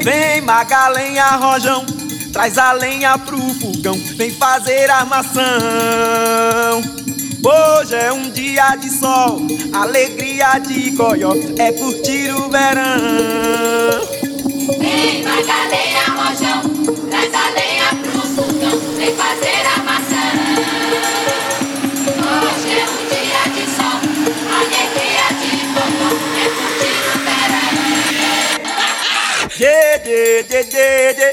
Vem Magalenha, rojão, traz a lenha pro fogão, vem fazer armação. Hoje é um dia de sol, alegria de goió, é curtir o verão. Vem Magalenha, rojão, traz a lenha pro fogão, vem fazer armação. Hoje é um dia de sol, alegria de goió, é curtir o verão. Dê, dê, dê, dê, dê.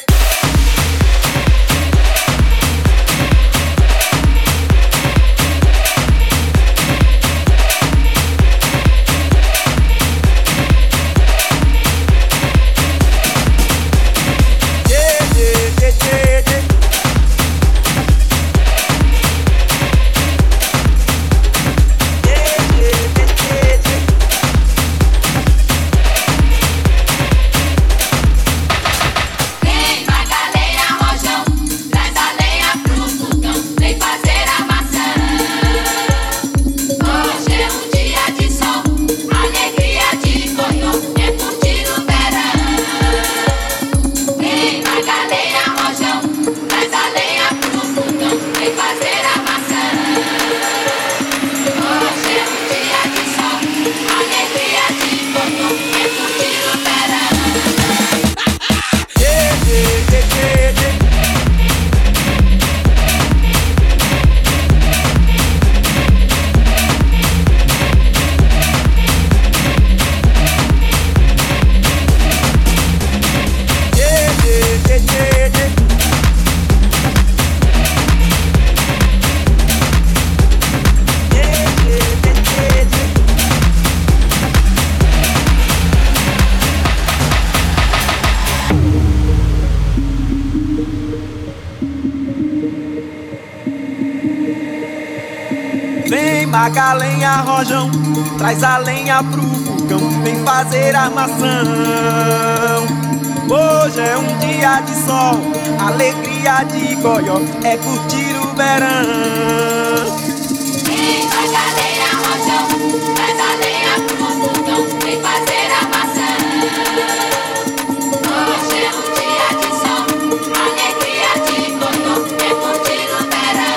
Vem Magalenha, rojão, traz a lenha pro fogão, vem fazer armação. Hoje é um dia de sol, alegria de goió, é curtir o verão. Vem Magalenha, rojão, traz a lenha pro fogão, vem fazer armação. Hoje é um dia de sol, alegria de goió, é curtir o verão.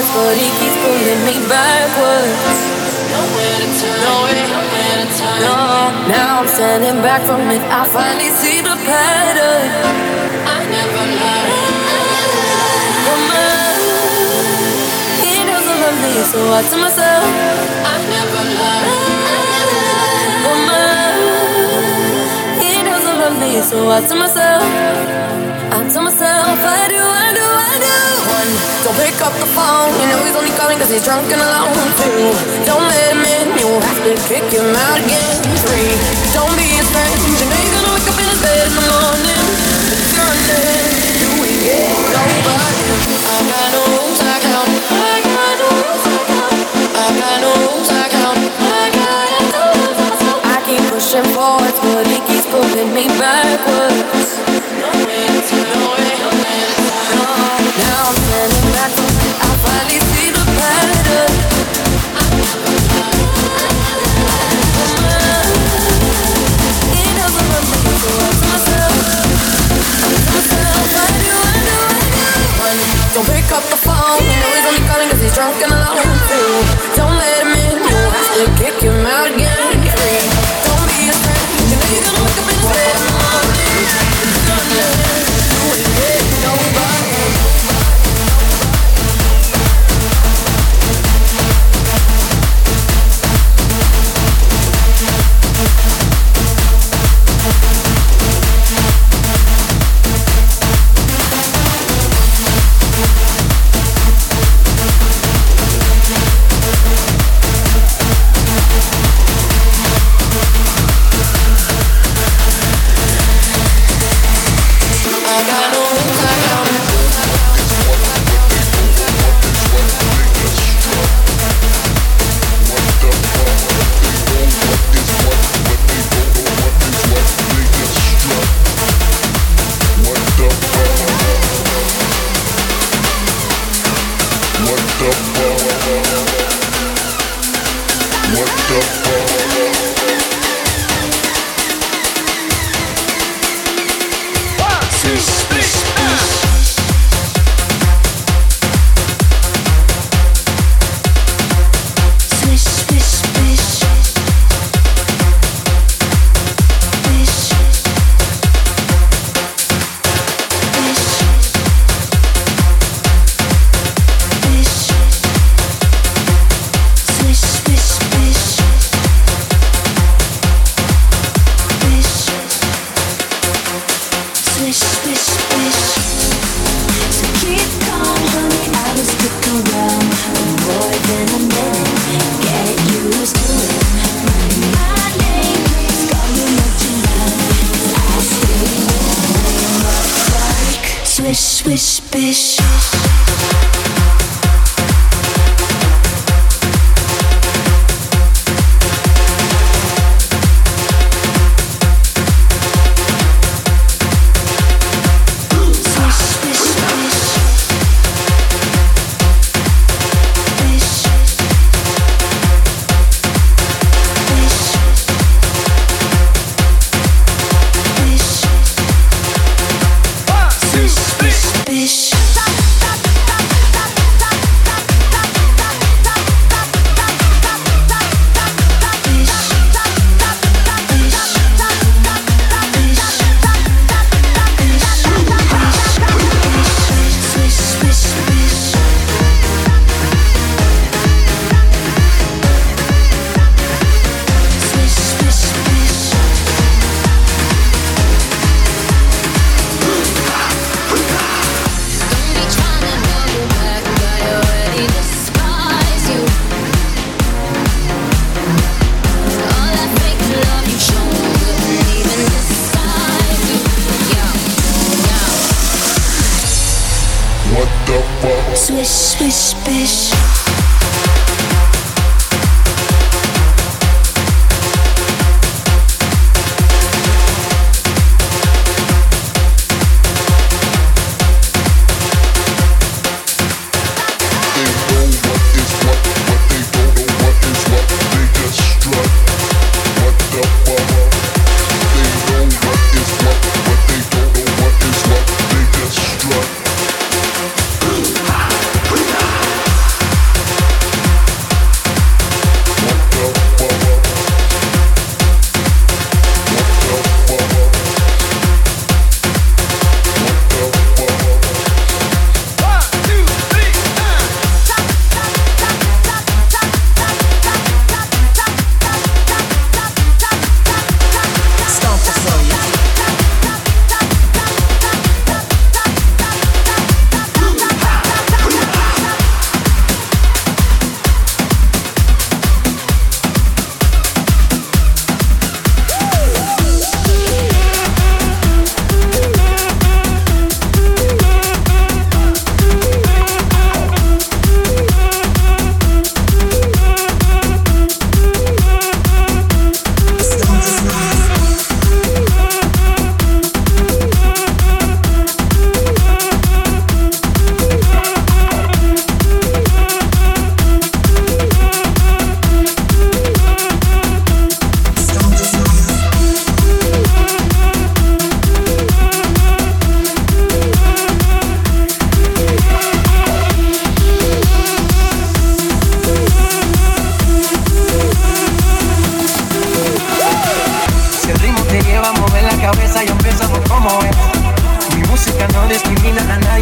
forwards, but he keeps pulling me backwards. Nowhere to turn, nowhere to turn. No, now I'm standing back from it. I finally see the pattern. I never learned. He doesn't love me, so I tell myself I never learned. He doesn't love me, so I tell myself, I do. One, don't pick up the phone. You know he's only calling cause he's drunk and alone. Two, don't let him in. You'll have to kick him out again. Three, don't be his friend. You know you're gonna wake up in his bed in the morning. It's Sunday, do we get nobody? I got no rules, I count. I got no rules, I count. I got no rules, I count. I keep pushing forwards, but he keeps pulling me backwards. Now I'm standing back from it. I finally see the pattern. He doesn't love me, so I tell myself, I do. One, don't pick up the phone. You know he's only calling cause he's drunk and alone. Two, don't let him in. You'll have to kick him out again. Three, don't be his friend. You know you're gonna wake up in his bed in the morning. It's Sunday, you ain't getting nobody. Swish, bish. Swish, swish, bish.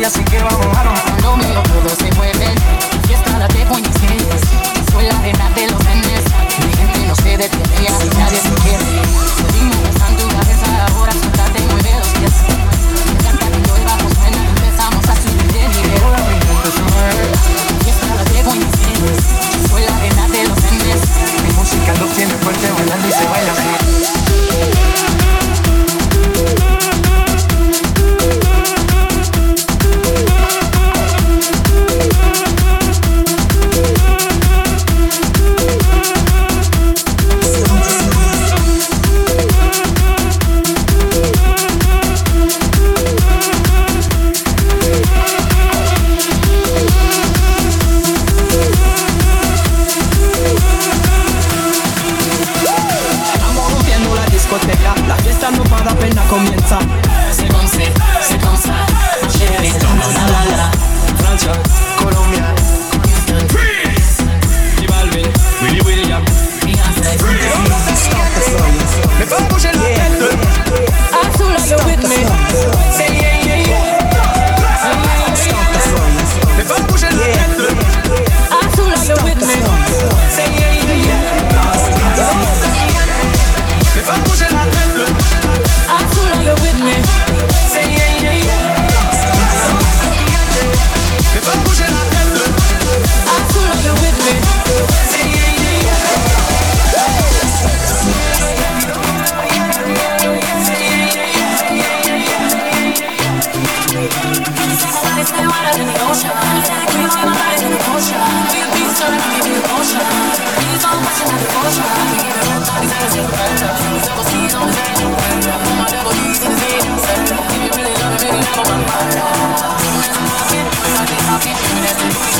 así que vamos, vamos. Lo mío todo se mueve. Fiesta la dejo en mis pies. Soy la reina de los nenes. Mi gente no se detiene y así nadie se quiere. El ritmo está en tu cabeza, ahora suéltate y mueve los pies. Canta cuando el bajo suena, empezamos a subir de nivel. Fiesta la dejo en mis pies. Soy la reina de los nenes. Mi música lo tiene fuerte, bailando y se baila así. La fiesta no para, apenas comienza. C'est comme ça, chérie, la la la. Francia, Colombia, Houston, Freeze, J Balvin, Willy William, Beyoncé. me va a bouger la tête. I feel like you're with me. Say yeah, yeah, yeah. Me va a bouger la tête. I feel like you're with me. Say yeah, yeah, yeah. Me va a bouger la tête. I feel like you're with me. Say yeah, yeah, yeah. Me va a bouger la tête. I feel like you're with me. Say yeah, yeah, yeah. Somebody say water in the ocean. Take me away, my body's in the ocean. Be a beast, so I can give you devotion. Please don't question the devotion. I can give it all time, these hands in the better. Double C's on his head, put my double D's in his head. If you really love me, baby, I'm on my mind. I'll keep you in that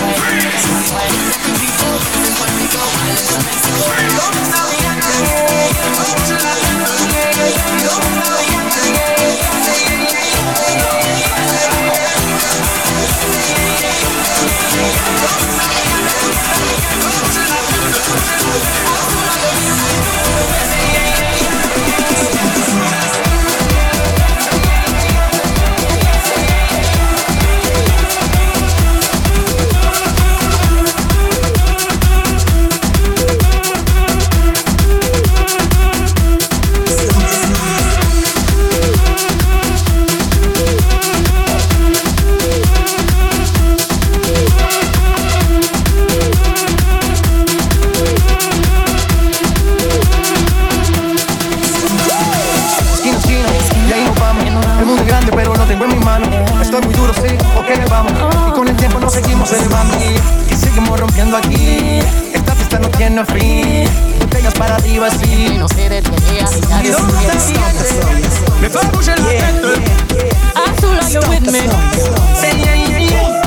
fin. Botellas para arriba, sí. Y no se detiene así nadie se quiere. Me va a bouger la tête. I feel like you're with me. Say yeah, yeah, yeah.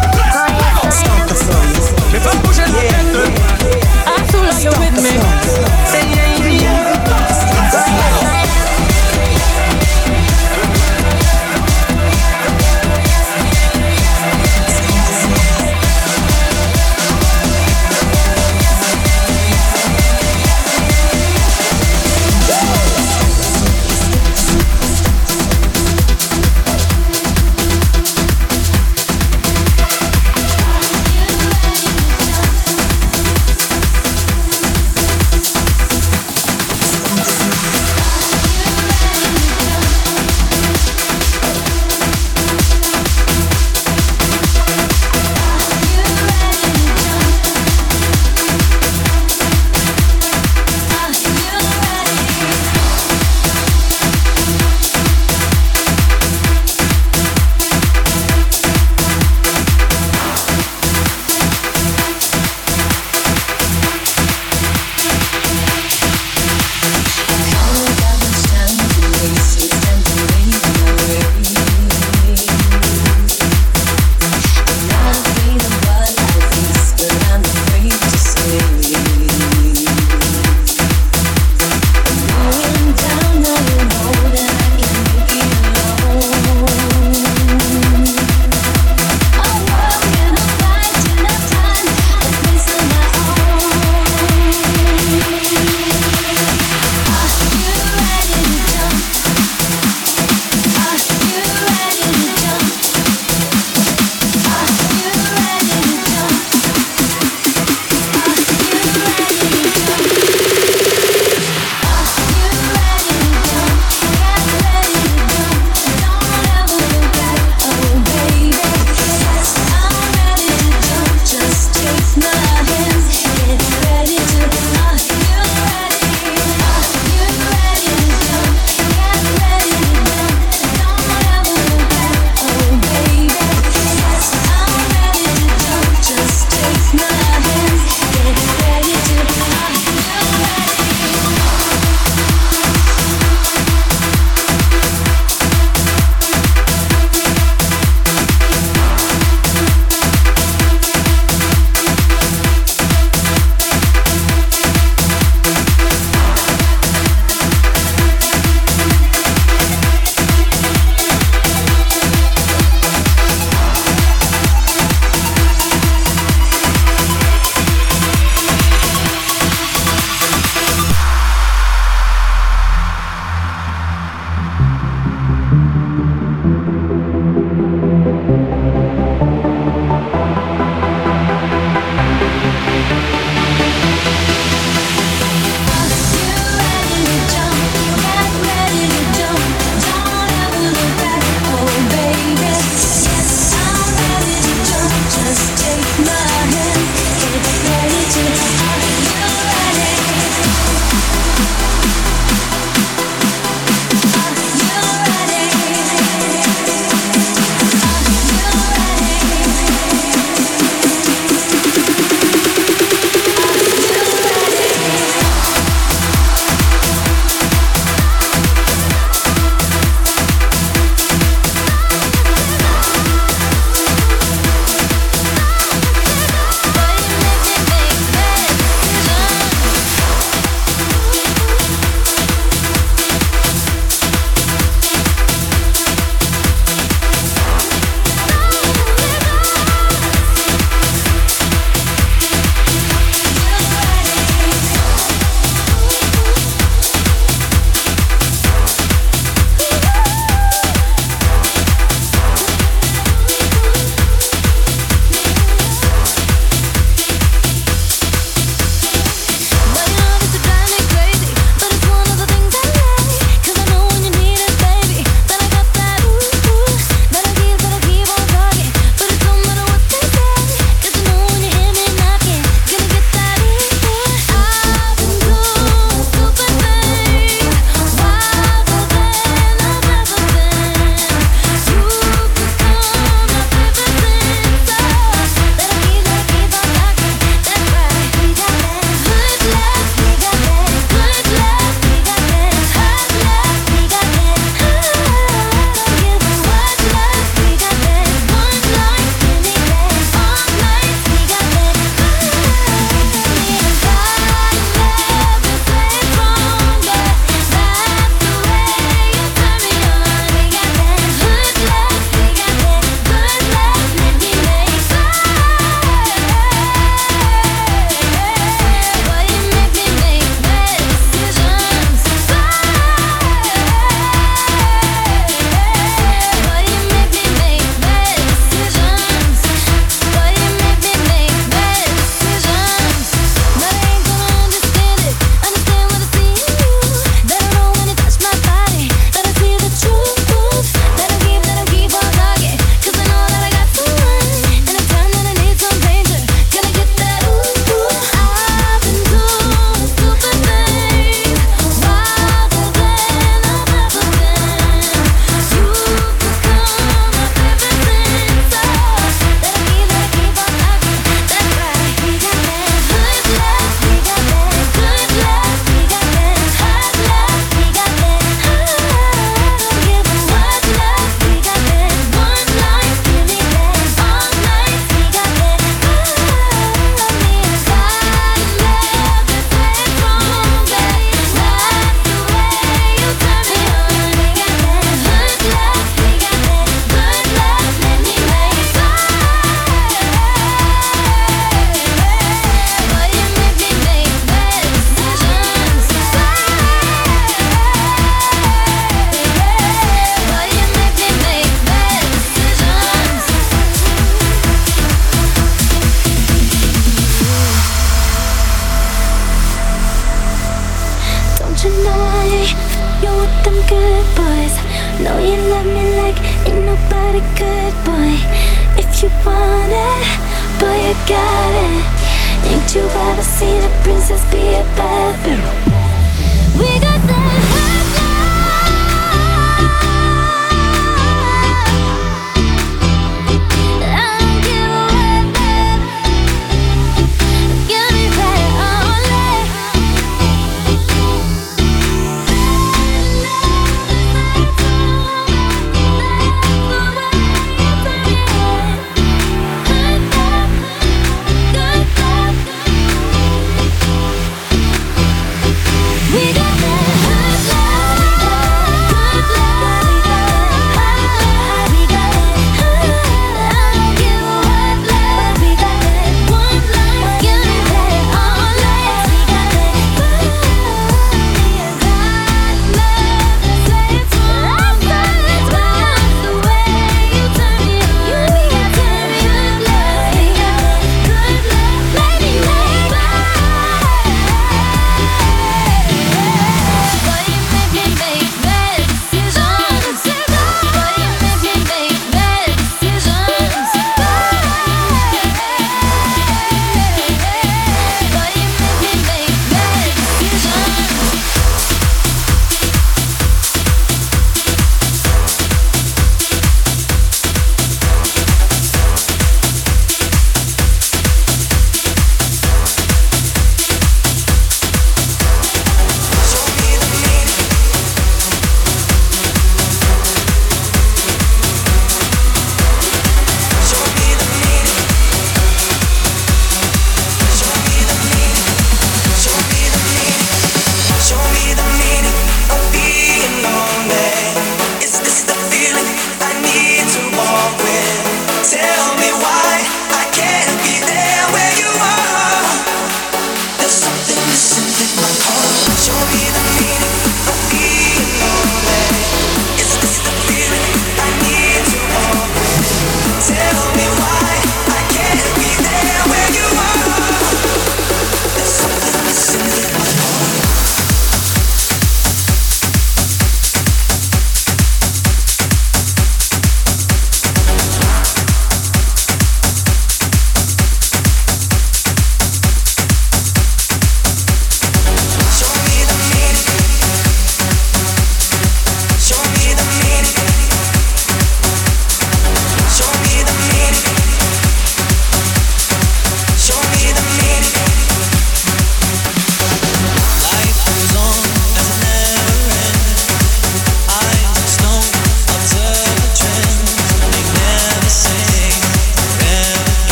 Me va a bouger la tête. I feel like you're with me. Say yeah, yeah, yeah. them good boys. Know you love me like ain't nobody good, boy. If you want it, boy, you got it. Ain't you ever seen a princess be a bad bitch? We got that hot love. I don't give a what, babe. Get me right on it.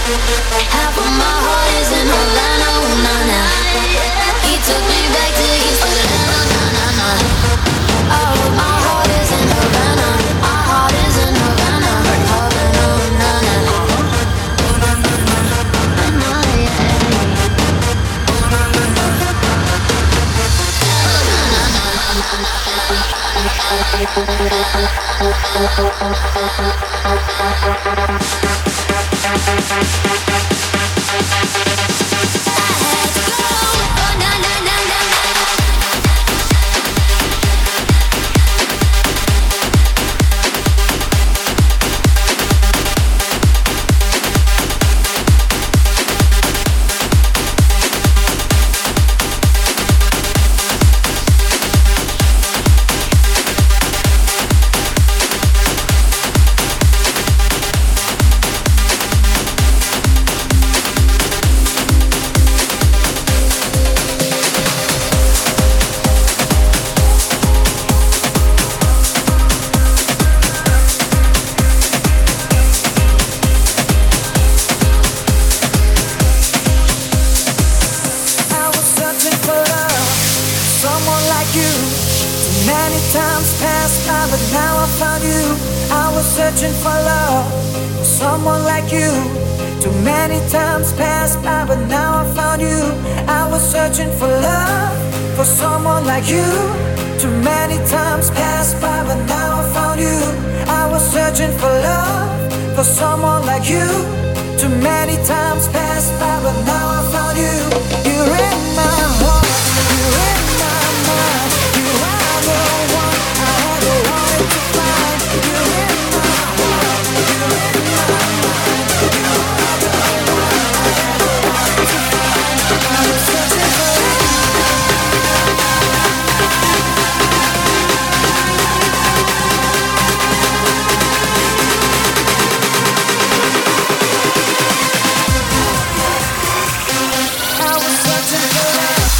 Half of my heart is in Havana, ooh, nah, nah. He took me back to East Atlanta, nah, nah, nah. All of my heart is in Havana. My heart is in Havana, Havana, ooh, nah, nah. I was searching for love.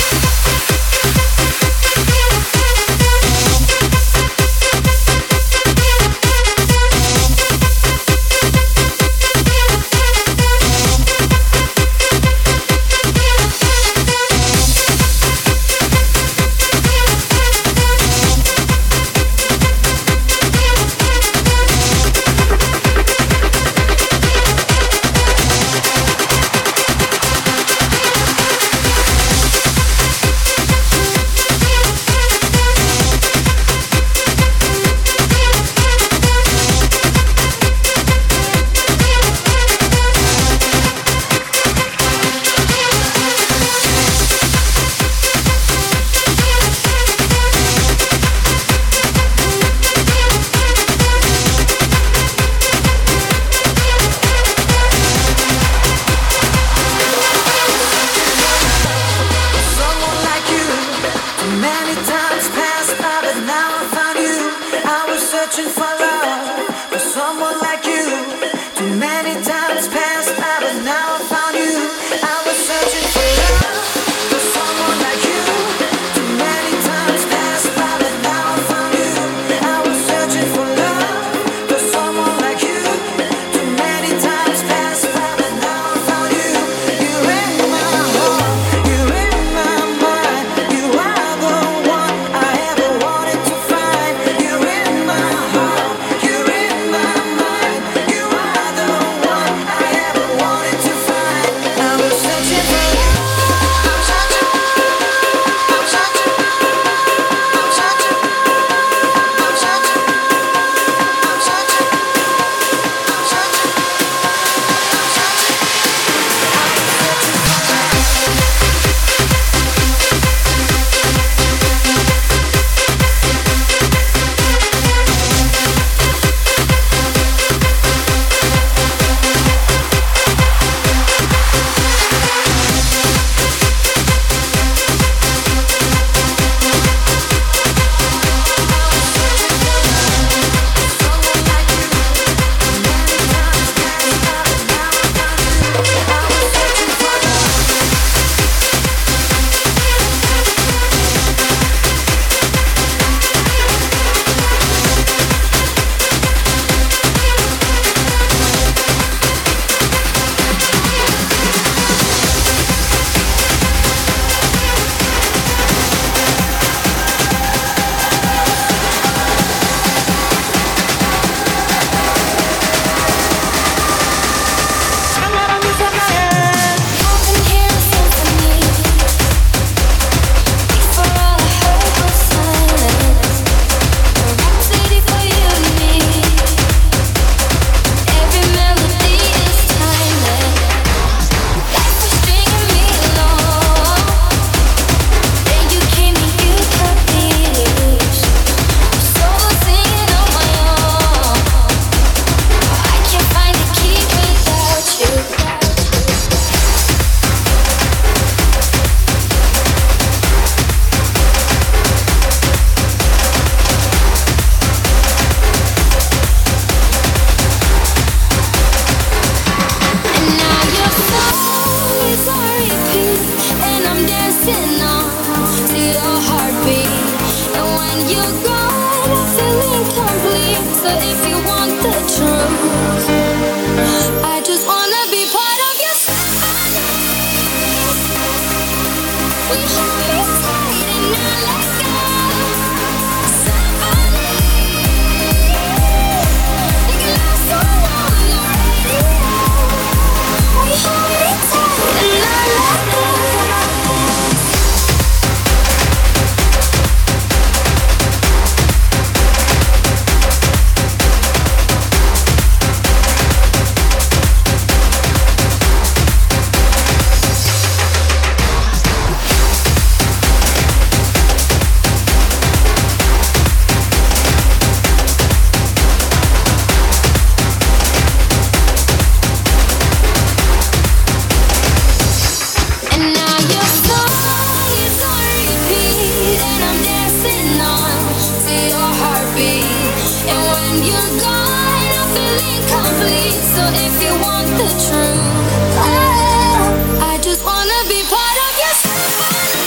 if you want the truth. Oh, I just wanna be part of your symphony.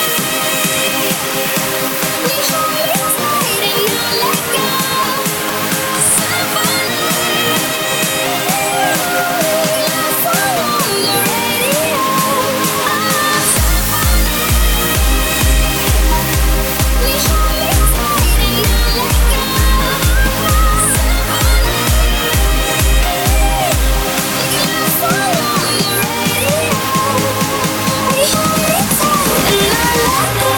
We hold it tight and not let go. Symphony. Last song on the radio. Oh, symphony. We hold it tight and not let go. Symphony. Last song on the radio. We hold it tight and not let go.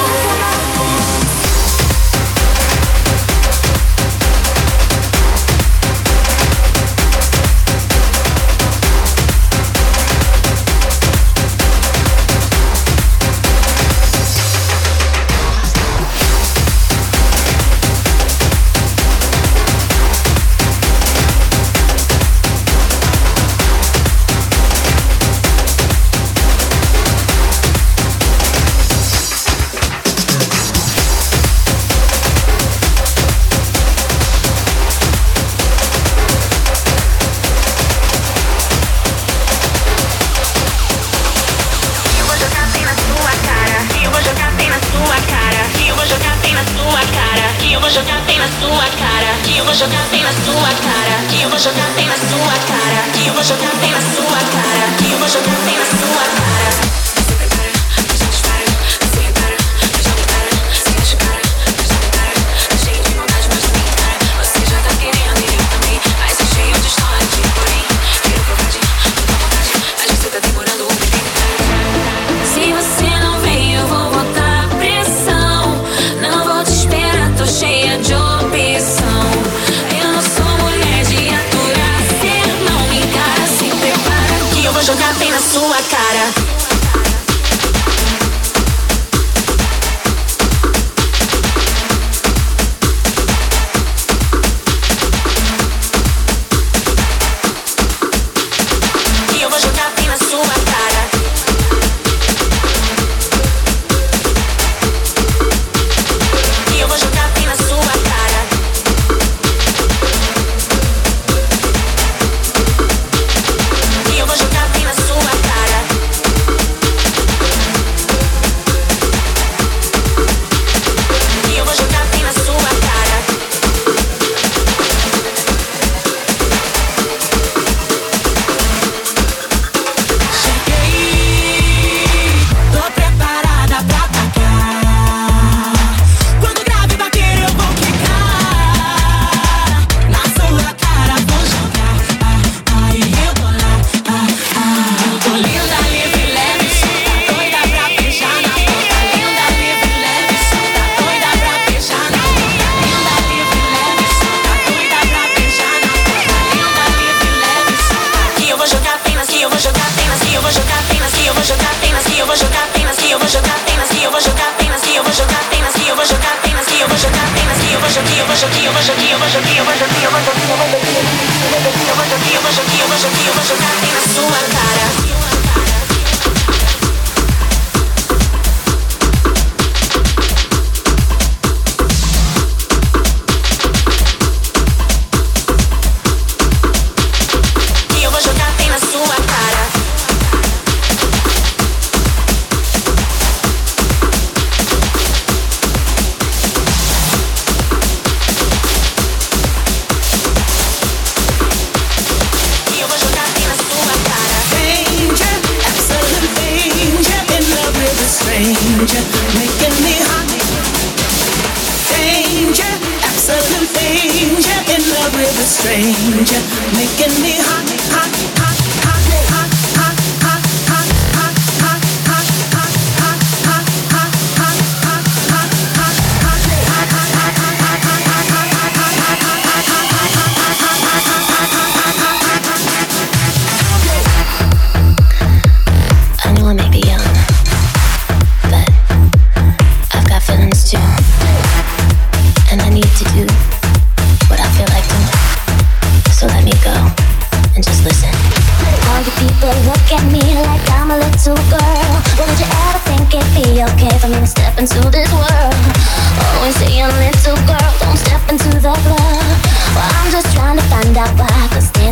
Little girl, don't step into the club. Well, I'm just trying to find out why, 'cause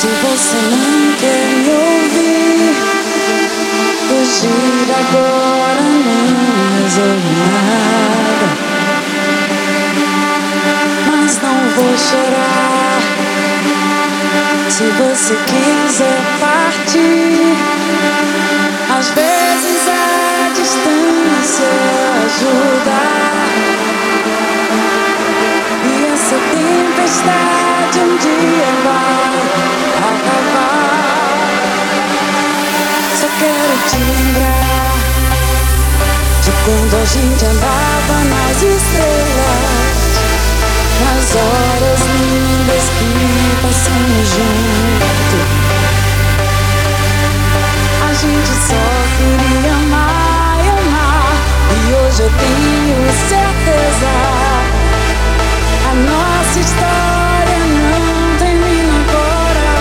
Se você não quer me ouvir, fugir agora não resolve nada. Mas não vou chorar. Se você quiser partir, às vezes a distância ajuda. E essa tempestade um dia vai acabar. Só quero te lembrar de quando a gente andava nas estrelas, nas horas lindas que passamos juntos. A gente só queria amar e amar, e hoje eu tenho certeza, a nossa história não termina agora.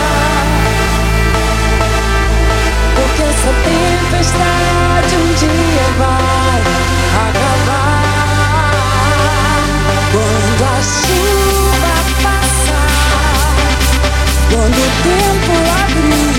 Porque essa tempestade um dia vai acabar. Quando a chuva passar, quando o tempo abrir,